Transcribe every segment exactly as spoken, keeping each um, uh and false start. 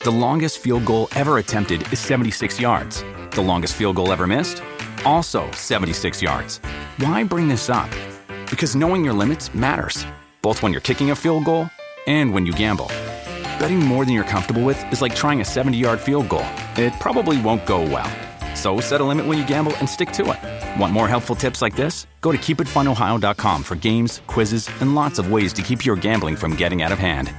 The longest field goal ever attempted is seventy-six yards. The longest field goal ever missed? Also seventy-six yards. Why bring this up? Because knowing your limits matters, both when you're kicking a field goal and when you gamble. Betting more than you're comfortable with is like trying a seventy-yard field goal. It probably won't go well. So set a limit when you gamble and stick to it. Want more helpful tips like this? Go to keep it fun ohio dot com for games, quizzes, and lots of ways to keep your gambling from getting out of hand.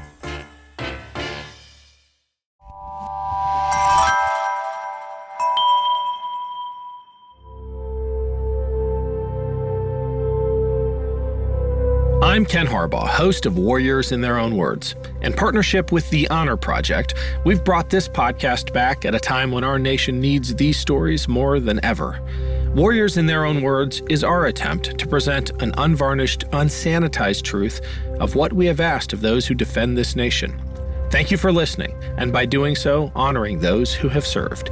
I'm Ken Harbaugh, host of Warriors in Their Own Words. In partnership with the Honor Project, we've brought this podcast back at a time when our nation needs these stories more than ever. Warriors in Their Own Words is our attempt to present an unvarnished, unsanitized truth of what we have asked of those who defend this nation. Thank you for listening, and by doing so, honoring those who have served.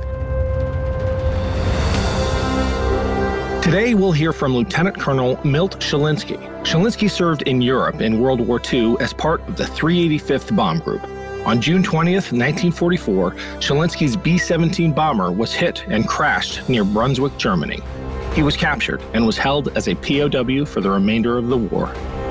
Today, we'll hear from Lieutenant Colonel Milt Shelinski. Shelinski served in Europe in World War Two as part of the three eighty-fifth Bomb Group. On June twentieth, nineteen forty-four, Shelinski's B seventeen bomber was hit and crashed near Brunswick, Germany. He was captured and was held as a P O W for the remainder of the war.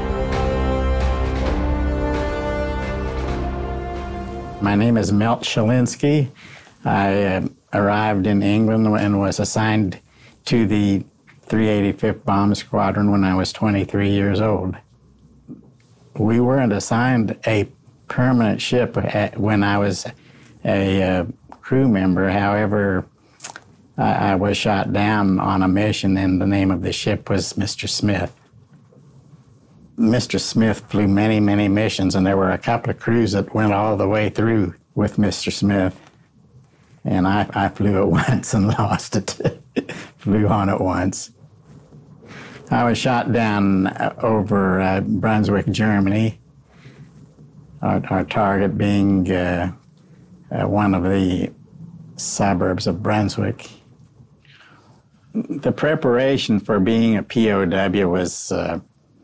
My name is Milt Shelinski. I uh, arrived in England and was assigned to the three eighty-fifth Bomb Squadron when I was twenty-three years old. We weren't assigned a permanent ship at, when I was a uh, crew member. However, I, I was shot down on a mission, and the name of the ship was Mister Smith. Mister Smith flew many, many missions, and there were a couple of crews that went all the way through with Mister Smith. And I, I flew it once and lost it. Flew on it once. I was shot down over uh, Brunswick, Germany, our, our target being uh, uh, one of the suburbs of Brunswick. The preparation for being a P O W was uh,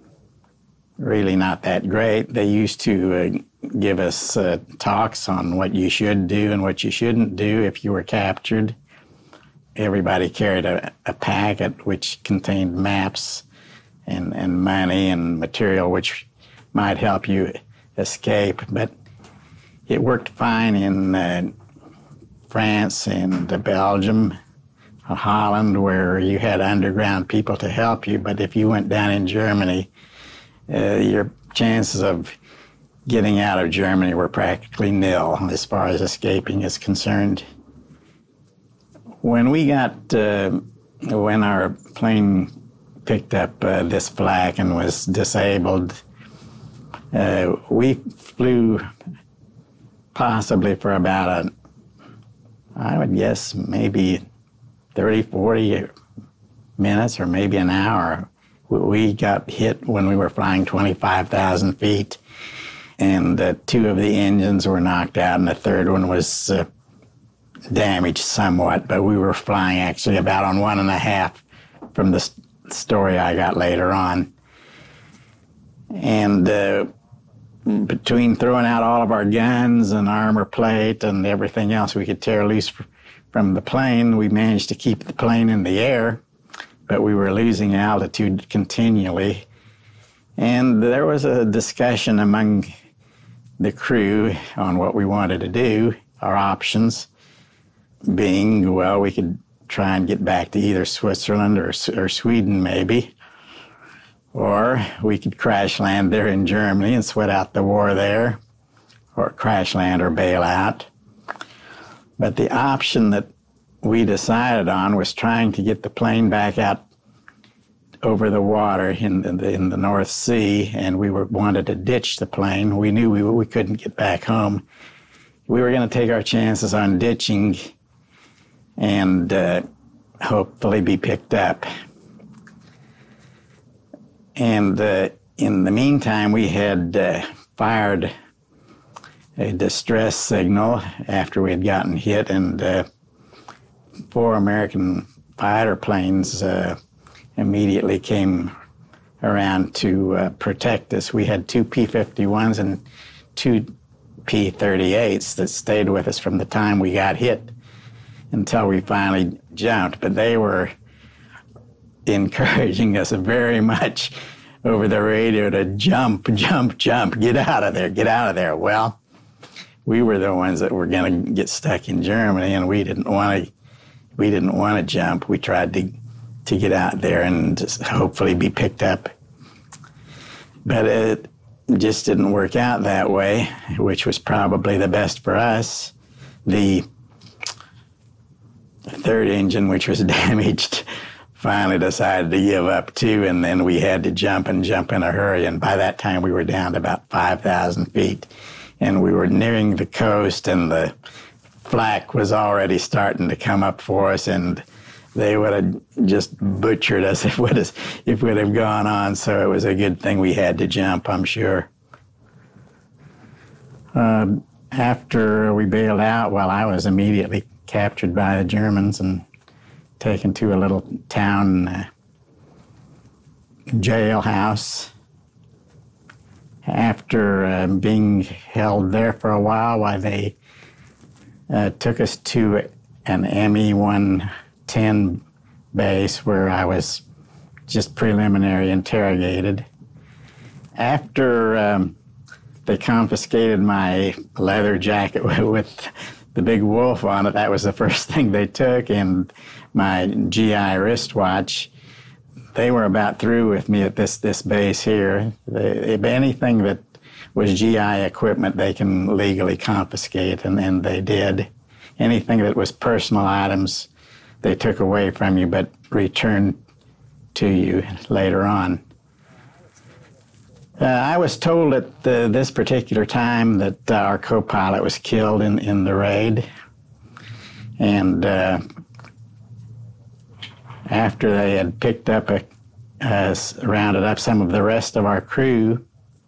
really not that great. They used to uh, give us uh, talks on what you should do and what you shouldn't do if you were captured. Everybody carried a, a packet which contained maps and, and money and material which might help you escape, but it worked fine in uh, France and uh, Belgium, uh, Holland, where you had underground people to help you, but if you went down in Germany, uh, your chances of getting out of Germany were practically nil as far as escaping is concerned. When we got, uh, when our plane picked up uh, this flak and was disabled, uh, we flew possibly for about a, I would guess maybe thirty, forty minutes or maybe an hour. We got hit when we were flying twenty-five thousand feet, and uh, two of the engines were knocked out, and the third one was uh, damaged somewhat, but we were flying actually about on one and a half from the st- story I got later on. And uh, between throwing out all of our guns and armor plate and everything else we could tear loose f- from the plane, we managed to keep the plane in the air, but we were losing altitude continually. And there was a discussion among the crew on what we wanted to do, our options being, well, we could try and get back to either Switzerland or, or Sweden maybe, or we could crash land there in Germany and sweat out the war there, or crash land or bail out. But the option that we decided on was trying to get the plane back out over the water in the, in the North Sea, and we were wanted to ditch the plane. We knew we, we couldn't get back home. We were going to take our chances on ditching and uh, hopefully be picked up. And uh, in the meantime, we had uh, fired a distress signal after we had gotten hit, and uh, four American fighter planes uh, immediately came around to uh, protect us. We had two P fifty-ones and two P thirty-eights that stayed with us from the time we got hit until we finally jumped. But they were encouraging us very much over the radio to jump, jump, jump, get out of there, get out of there. Well, we were the ones that were going to get stuck in Germany, and we didn't want to. We didn't want to jump. We tried to to get out there and just hopefully be picked up, but it just didn't work out that way, which was probably the best for us. The third engine, which was damaged, finally decided to give up too, and then we had to jump and jump in a hurry. And by that time, we were down to about five thousand feet, and we were nearing the coast, and the flak was already starting to come up for us, and they would have just butchered us if we'd have, if we'd have gone on. So it was a good thing we had to jump, I'm sure. Uh, after we bailed out, well, I was immediately captured by the Germans and taken to a little town uh, jailhouse. After uh, being held there for a while, why they uh, took us to an M E one ten base where I was just preliminary interrogated. After um, they confiscated my leather jacket with the big wolf on it, that was the first thing they took, and my G I wristwatch. They were about through with me at this, this base here. They, if anything that was G I equipment, they can legally confiscate, and, and they did. Anything that was personal items, they took away from you but returned to you later on. Uh, I was told at the, this particular time that uh, our co-pilot was killed in, in the raid. And uh, after they had picked up, a, uh, rounded up some of the rest of our crew,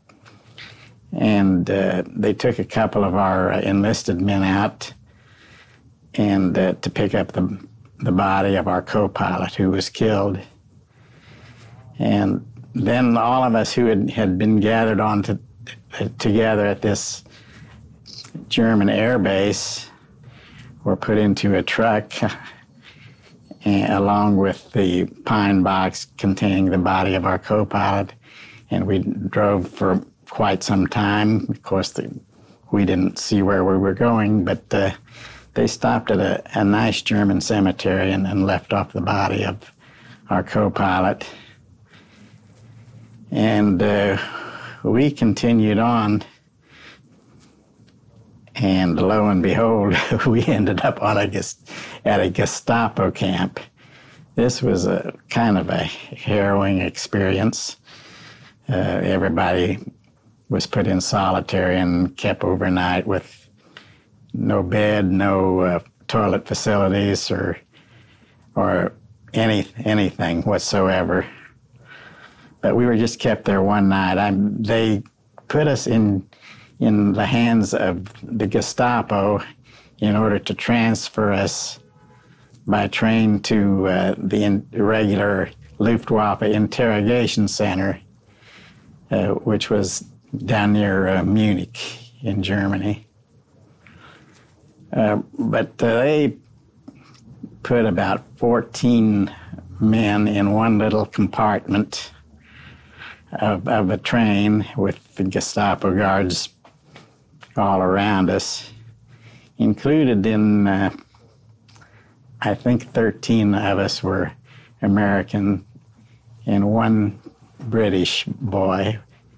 and uh, they took a couple of our uh, enlisted men out and uh, to pick up the, the body of our co-pilot who was killed. And then all of us who had, had been gathered on to, uh, together at this German air base were put into a truck and, along with the pine box containing the body of our co-pilot, and we drove for quite some time. Of course, the, we didn't see where we were going, but uh, they stopped at a, a nice German cemetery and, and left off the body of our co-pilot. And uh, we continued on, and lo and behold, we ended up on a at a Gestapo camp. This was a kind of a harrowing experience. Uh, everybody was put in solitary and kept overnight with no bed, no uh, toilet facilities, or or any anything whatsoever. But we were just kept there one night. I, they put us in in the hands of the Gestapo in order to transfer us by train to uh, the in, regular Luftwaffe interrogation center, uh, which was down near uh, Munich in Germany. Uh, but uh, they put about fourteen men in one little compartment Of, of a train with the Gestapo guards all around us. Included in, uh, I think thirteen of us were American and one British boy.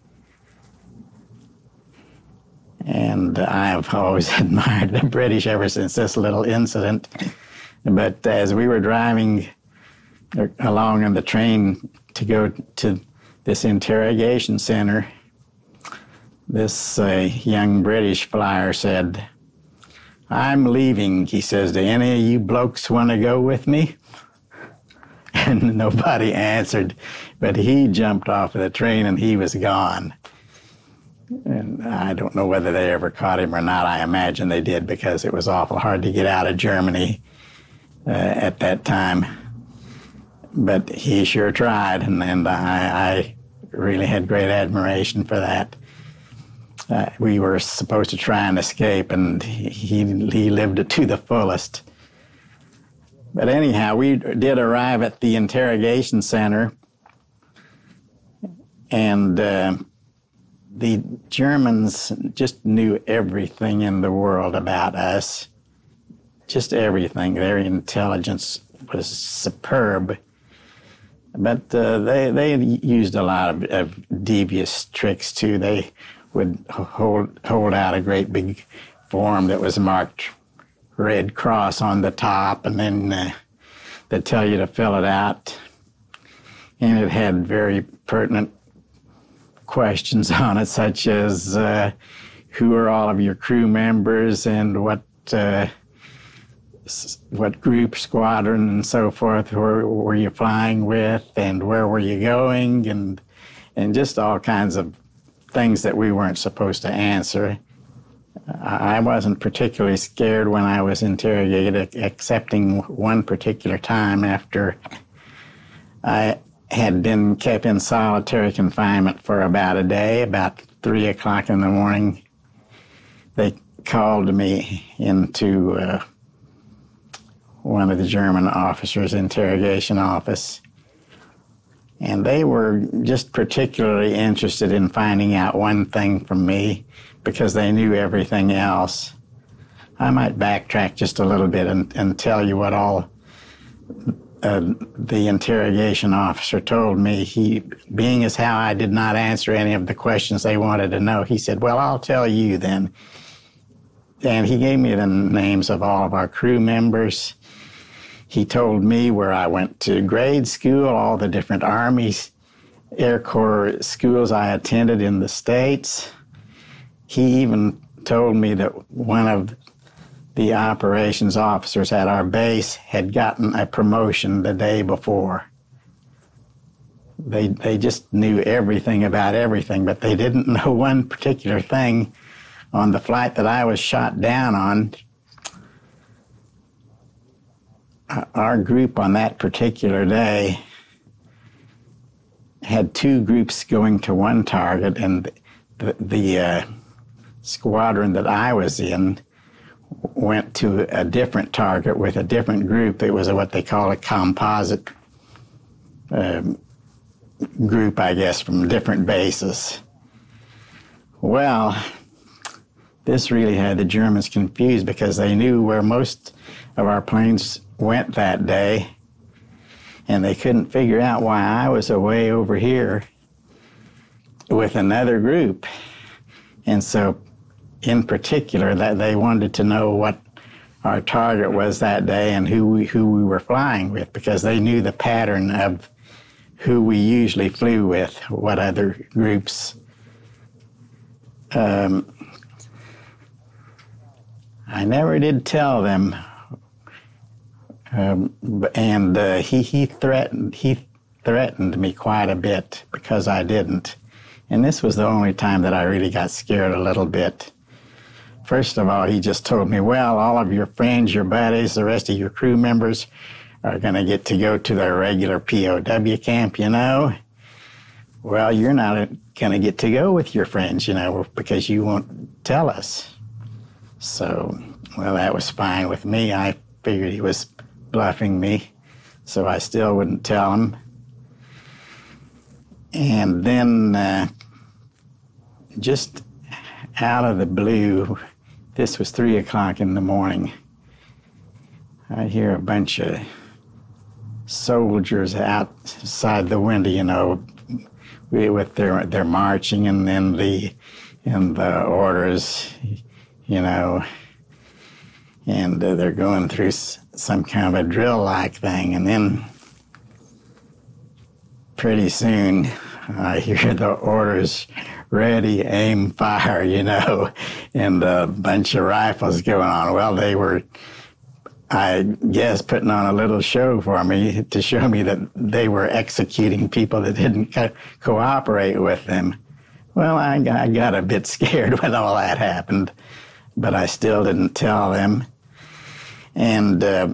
And I have always admired the British ever since this little incident. But as we were driving along on the train to go to this interrogation center, this uh, young British flyer said, "I'm leaving," he says, "do any of you blokes want to go with me?" And nobody answered, but he jumped off of the train and he was gone. And I don't know whether they ever caught him or not. I imagine they did, because it was awful hard to get out of Germany uh, at that time. But he sure tried, and, and I, I really had great admiration for that. uh, we were supposed to try and escape, and he, he lived it to the fullest. But anyhow, we did arrive at the interrogation center, and uh, the Germans just knew everything in the world about us, just everything. Their intelligence was superb, but uh, they they used a lot of, of devious tricks too. They would hold hold out a great big form that was marked Red Cross on the top, and then uh, they'd tell you to fill it out, and it had very pertinent questions on it, such as uh, who are all of your crew members and what uh, what group, squadron, and so forth were, were you flying with, and where were you going, and and just all kinds of things that we weren't supposed to answer. I wasn't particularly scared when I was interrogated, excepting one particular time after I had been kept in solitary confinement for about a day. About three o'clock in the morning, they called me into uh, one of the German officers' interrogation office, and they were just particularly interested in finding out one thing from me because they knew everything else. I might backtrack just a little bit and, and tell you what all uh, the interrogation officer told me. He, being as how I did not answer any of the questions they wanted to know, he said, "Well, I'll tell you then." And he gave me the names of all of our crew members. He told me where I went to grade school, all the different Army, Air Corps schools I attended in the States. He even told me that one of the operations officers at our base had gotten a promotion the day before. They, they just knew everything about everything, but they didn't know one particular thing. On the flight that I was shot down on, our group on that particular day had two groups going to one target, and the, the uh, squadron that I was in went to a different target with a different group. It was a, what they call a composite um, group, I guess, from different bases. Well, this really had the Germans confused because they knew where most of our planes went that day, and they couldn't figure out why I was away over here with another group. And so, in particular, that they wanted to know what our target was that day and who we, who we were flying with, because they knew the pattern of who we usually flew with, what other groups. Um, I never did tell them. Um, and uh, he he threatened he threatened me quite a bit because I didn't, and this was the only time that I really got scared a little bit. First of all, he just told me, "Well, all of your friends, your buddies, the rest of your crew members are going to get to go to their regular P O W camp, you know. Well, you're not going to get to go with your friends, you know, because you won't tell us." So, well, that was fine with me. I figured he was bluffing me, so I still wouldn't tell him. And then, uh, just out of the blue, this was three o'clock in the morning, I hear a bunch of soldiers outside the window, you know, with their their marching, and then the and the orders, you know, and uh, they're going through s- some kind of a drill-like thing, and then pretty soon I hear the orders, "Ready, aim, fire," you know, and a bunch of rifles going on. Well, they were, I guess, putting on a little show for me to show me that they were executing people that didn't co- cooperate with them. Well, I, I got a bit scared when all that happened, but I still didn't tell them. And uh,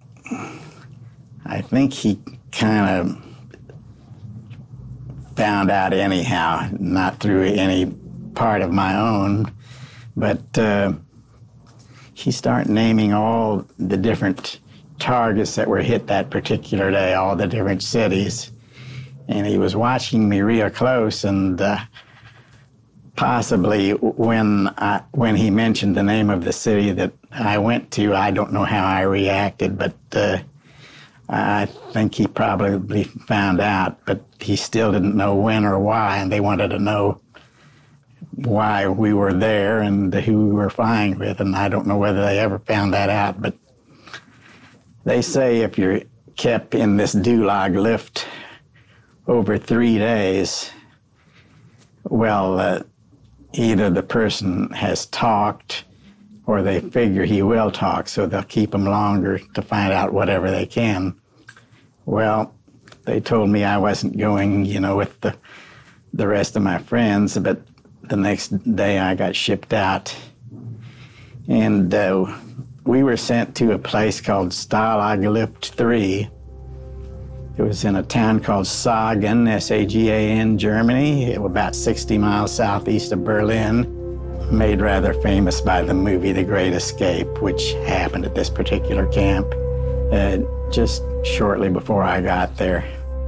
I think he kind of found out anyhow, not through any part of my own. But uh, he started naming all the different targets that were hit that particular day, all the different cities. And he was watching me real close, and uh, possibly when I, when he mentioned the name of the city that I went to, I don't know how I reacted, but uh, I think he probably found out, but he still didn't know when or why, and they wanted to know why we were there and who we were flying with, and I don't know whether they ever found that out, but they say if you're kept in this Dulag lift over three days, well, uh, either the person has talked or they figure he will talk, so they'll keep him longer to find out whatever they can. Well, they told me I wasn't going, you know, with the, the rest of my friends, but the next day I got shipped out. And uh, we were sent to a place called Stalag Lift three. It was in a town called Sagan, S A G A N, Germany. It was about sixty miles southeast of Berlin. Made rather famous by the movie The Great Escape, which happened at this particular camp uh, just shortly before I got there.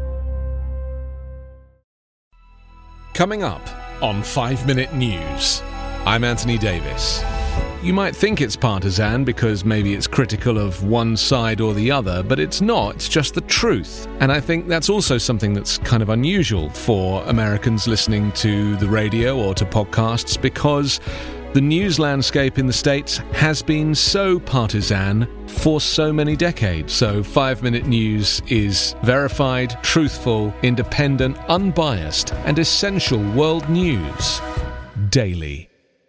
Coming up on five minute News, I'm Anthony Davis. You might think it's partisan because maybe it's critical of one side or the other, but it's not. It's just the truth. And I think that's also something that's kind of unusual for Americans listening to the radio or to podcasts, because the news landscape in the States has been so partisan for so many decades. So five minute News is verified, truthful, independent, unbiased, and essential world news daily.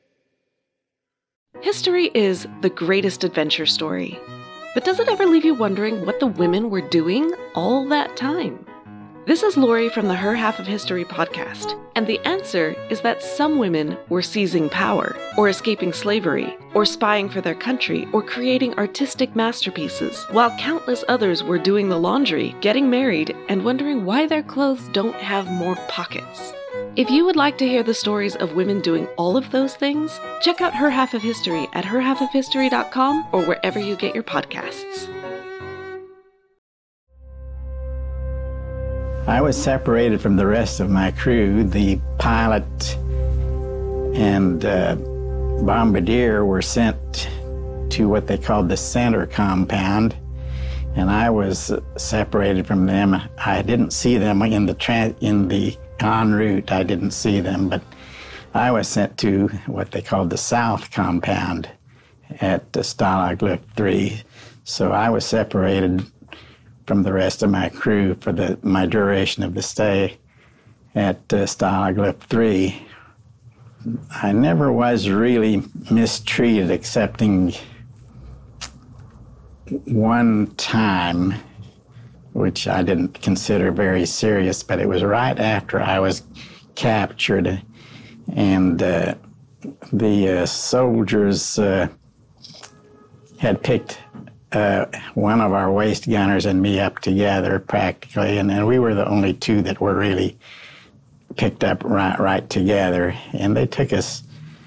History is the greatest adventure story. But does it ever leave you wondering what the women were doing all that time? This is Lori from the Her Half of History podcast, and the answer is that some women were seizing power, or escaping slavery, or spying for their country, or creating artistic masterpieces, while countless others were doing the laundry, getting married, and wondering why their clothes don't have more pockets. If you would like to hear the stories of women doing all of those things, check out Her Half of History at her half of history dot com or wherever you get your podcasts. I was separated from the rest of my crew. The pilot and uh, bombardier were sent to what they called the center compound, and I was separated from them. I didn't see them in the tra- in the en route. I didn't see them, but I was sent to what they called the south compound at Stalag Lift three. So I was separated from the rest of my crew for the my duration of the stay at uh, Stalag Lift three. I never was really mistreated, excepting one time, which I didn't consider very serious, but it was right after I was captured, and uh, the uh, soldiers uh, had picked uh, one of our waist gunners and me up together practically, and, and we were the only two that were really picked up right, right together, and they took us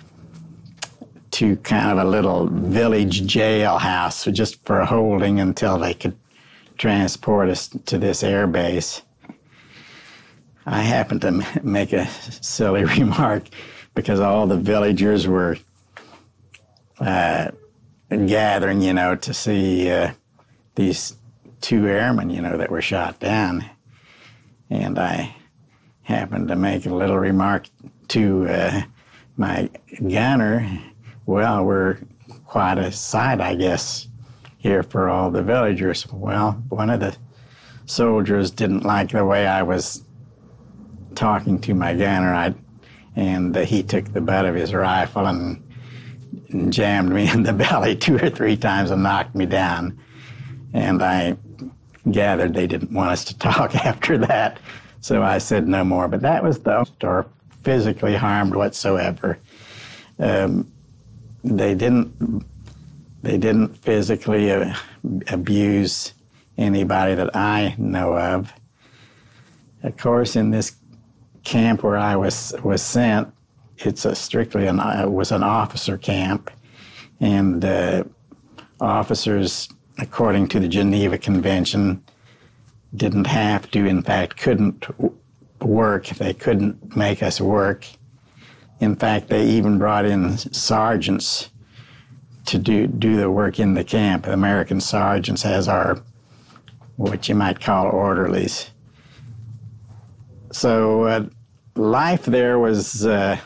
to kind of a little village jailhouse just for holding until they could transport us to this air base. I happened to m- make a silly remark because all the villagers were uh, gathering, you know, to see uh, these two airmen, you know, that were shot down. And I happened to make a little remark to uh, my gunner, well, we're quite a sight, I guess, here for all the villagers. Well, one of the soldiers didn't like the way I was talking to my gunner, I, and uh, he took the butt of his rifle and, and jammed me in the belly two or three times and knocked me down. And I gathered they didn't want us to talk after that, so I said no more. But that was the or physically harmed whatsoever. Um, they didn't. They didn't physically uh, abuse anybody that I know of. Of course, in this camp where I was was sent, it's a strictly an it was an officer camp, and uh, officers, according to the Geneva Convention, didn't have to, in fact, couldn't work. They couldn't make us work. In fact, they even brought in sergeants to do, do the work in the camp. American sergeants as our, what you might call, orderlies. So uh, life there was uh,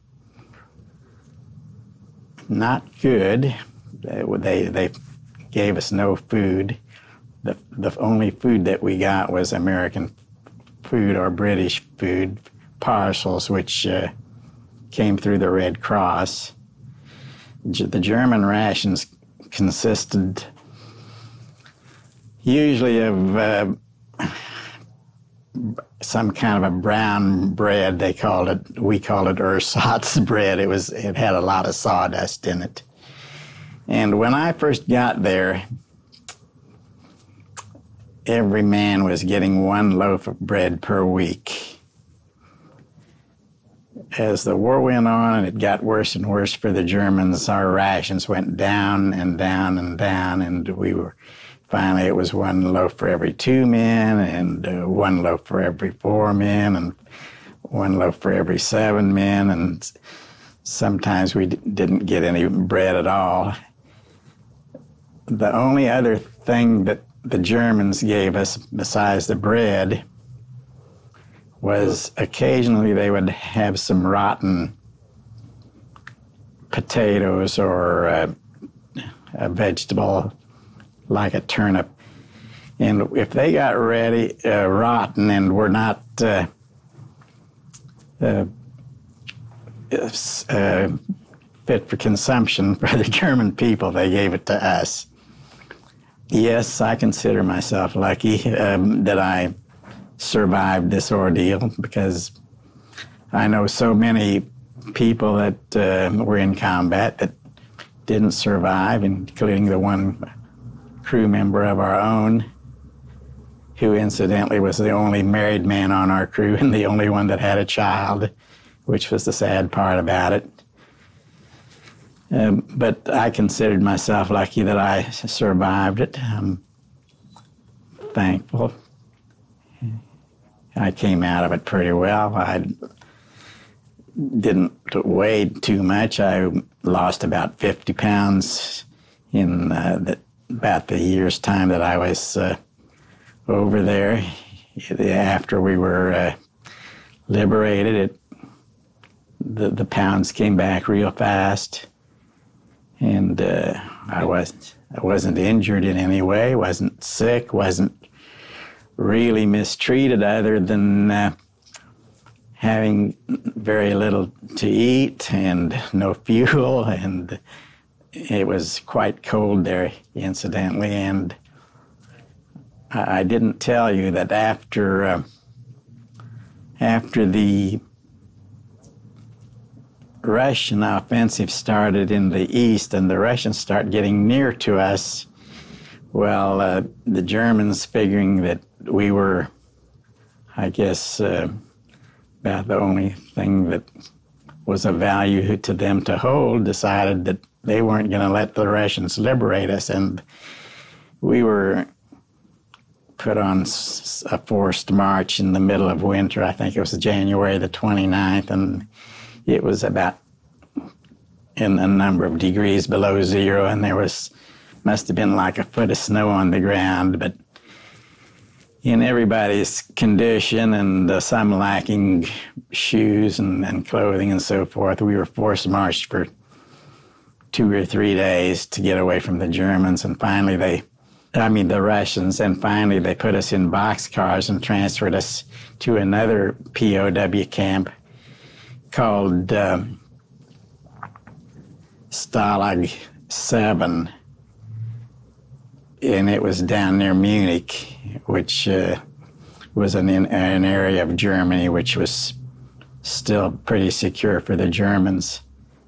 not good. They, they gave us no food. The, the only food that we got was American food or British food, parcels, which uh, came through the Red Cross. The German rations consisted usually of uh, some kind of a brown bread. They called it, we called it ersatz bread. It was, it had a lot of sawdust in it. And when I first got there, every man was getting one loaf of bread per week. As the war went on and it got worse and worse for the Germans, our rations went down and down and down, and we were, finally it was one loaf for every two men, and uh, one loaf for every four men, and one loaf for every seven men, and sometimes we d- didn't get any bread at all. The only other thing that the Germans gave us, besides the bread, was occasionally they would have some rotten potatoes or a, a vegetable like a turnip. And if they got ready, uh, rotten and were not uh, uh, uh, fit for consumption for the German people, they gave it to us. Yes, I consider myself lucky um, that I survived this ordeal, because I know so many people that uh, were in combat that didn't survive, including the one crew member of our own, who incidentally was the only married man on our crew and the only one that had a child, which was the sad part about it. Um, but I considered myself lucky that I survived it. I'm thankful. I came out of it pretty well. I didn't weigh too much. I lost about fifty pounds in uh, the, about the year's time that I was uh, over there. After we were uh, liberated, it, the, the pounds came back real fast. And uh, I wasn't, I wasn't injured in any way, wasn't sick, wasn't really mistreated other than uh, having very little to eat and no fuel, and it was quite cold there, incidentally. And I, I didn't tell you that after uh, after the Russian offensive started in the east and the Russians start getting near to us, well, uh, the Germans, figuring that we were, I guess, uh, about the only thing that was of value to them to hold, decided that they weren't going to let the Russians liberate us, and we were put on a forced march in the middle of winter. I think it was January the twenty-ninth, and it was about in a number of degrees below zero, and there was, must have been like a foot of snow on the ground. But in everybody's condition and uh, some lacking shoes and, and clothing and so forth, we were forced marched for two or three days to get away from the Germans. And finally they, I mean the Russians, and finally they put us in boxcars and transferred us to another P O W camp called uh, Stalag seven, and it was down near Munich, which uh, was an, an area of Germany which was still pretty secure for the Germans.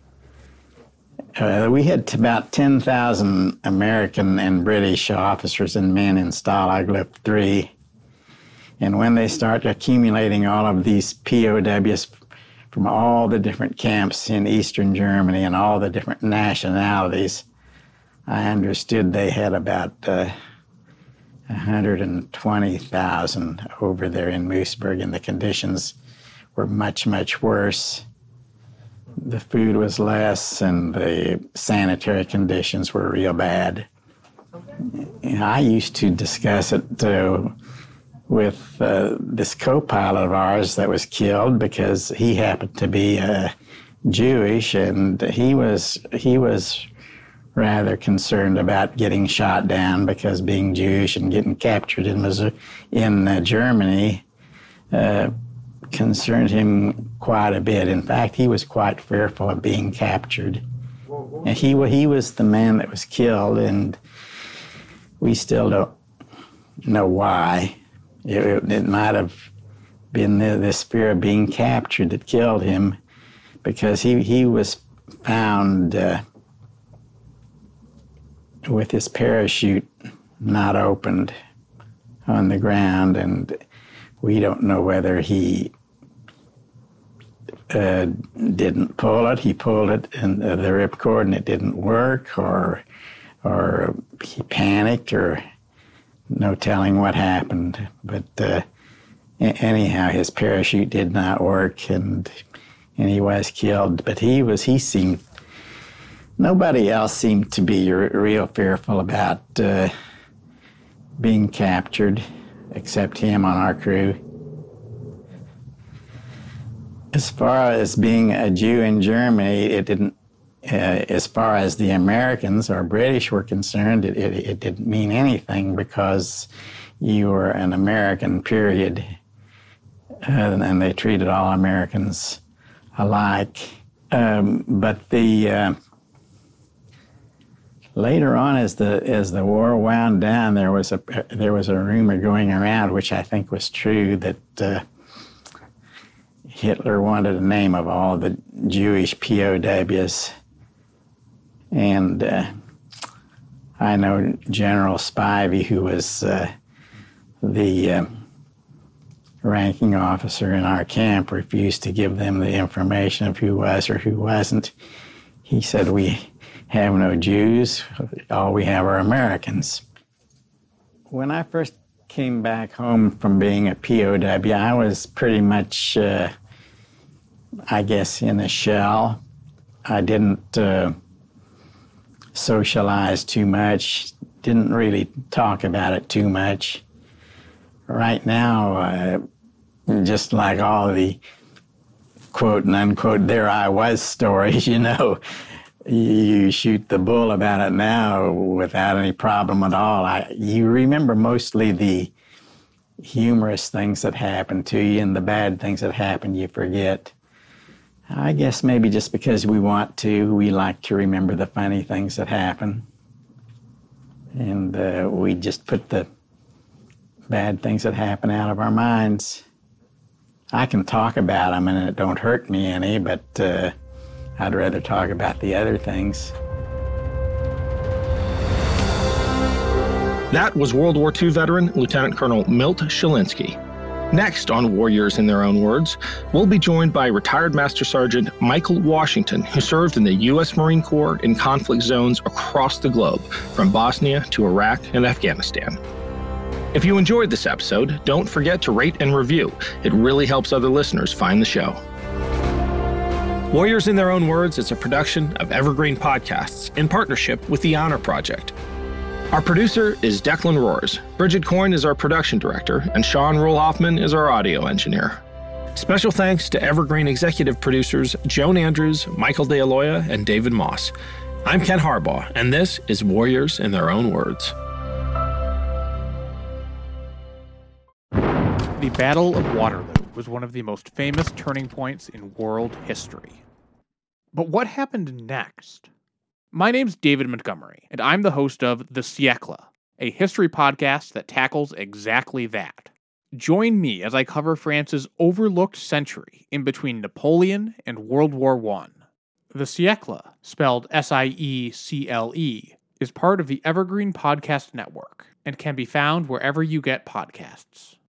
Uh, we had about ten thousand American and British officers and men in Stalag Luft three, and when they start accumulating all of these P O Ws from all the different camps in Eastern Germany and all the different nationalities. I understood they had about uh, one hundred twenty thousand over there in Moosburg, and the conditions were much, much worse. The food was less, and the sanitary conditions were real bad. You know, I used to discuss it uh, with uh, this co-pilot of ours that was killed because he happened to be uh, Jewish, and he was he was rather concerned about getting shot down because being Jewish and getting captured in Missouri, in uh, Germany uh, concerned him quite a bit. In fact, he was quite fearful of being captured. And he he was the man that was killed, and we still don't know why. It, it might have been the, this fear of being captured that killed him, because he, he was found uh, with his parachute not opened on the ground, and we don't know whether he uh, didn't pull it. He pulled it, and uh, the ripcord, and it didn't work, or or he panicked, or no telling what happened. But uh, anyhow, his parachute did not work, and and he was killed. But he was he seemed. Nobody else seemed to be r- real fearful about uh, being captured, except him on our crew. As far as being a Jew in Germany, it didn't, uh, as far as the Americans or British were concerned, it, it, it didn't mean anything, because you were an American, period. Uh, and they treated all Americans alike. Um, but the... Uh, Later on, as the as the war wound down, there was a there was a rumor going around, which I think was true, that uh, Hitler wanted a name of all the Jewish P O Ws, and uh, I know General Spivey, who was uh, the uh, ranking officer in our camp, refused to give them the information of who was or who wasn't. He said, "We have no Jews, all we have are Americans." When I first came back home from being a P O W, I was pretty much, uh, I guess, in a shell. I didn't uh, socialize too much, didn't really talk about it too much. Right now, uh, just like all the quote and unquote there I was stories, you know, you shoot the bull about it now without any problem at all. I, you remember mostly the humorous things that happen to you, and the bad things that happen you forget. I guess maybe just because we want to, we like to remember the funny things that happen. And uh, we just put the bad things that happen out of our minds. I can talk about them and it don't hurt me any, but uh, I'd rather talk about the other things. That was World War Two veteran Lieutenant Colonel Milt Shelinski. Next on Warriors in Their Own Words, we'll be joined by retired Master Sergeant Michael Washington, who served in the U S Marine Corps in conflict zones across the globe, from Bosnia to Iraq and Afghanistan. If you enjoyed this episode, don't forget to rate and review. It really helps other listeners find the show. Warriors in Their Own Words is a production of Evergreen Podcasts in partnership with the Honor Project. Our producer is Declan Roars, Bridget Coyne is our production director, and Sean Rule-Hoffman is our audio engineer. Special thanks to Evergreen executive producers Joan Andrews, Michael DeAloia, and David Moss. I'm Ken Harbaugh, and this is Warriors in Their Own Words. The Battle of Waterloo was one of the most famous turning points in world history. But what happened next? My name's David Montgomery, and I'm the host of The Siècle, a history podcast that tackles exactly that. Join me as I cover France's overlooked century in between Napoleon and World War One. The Siècle, spelled S I E C L E, is part of the Evergreen Podcast Network and can be found wherever you get podcasts.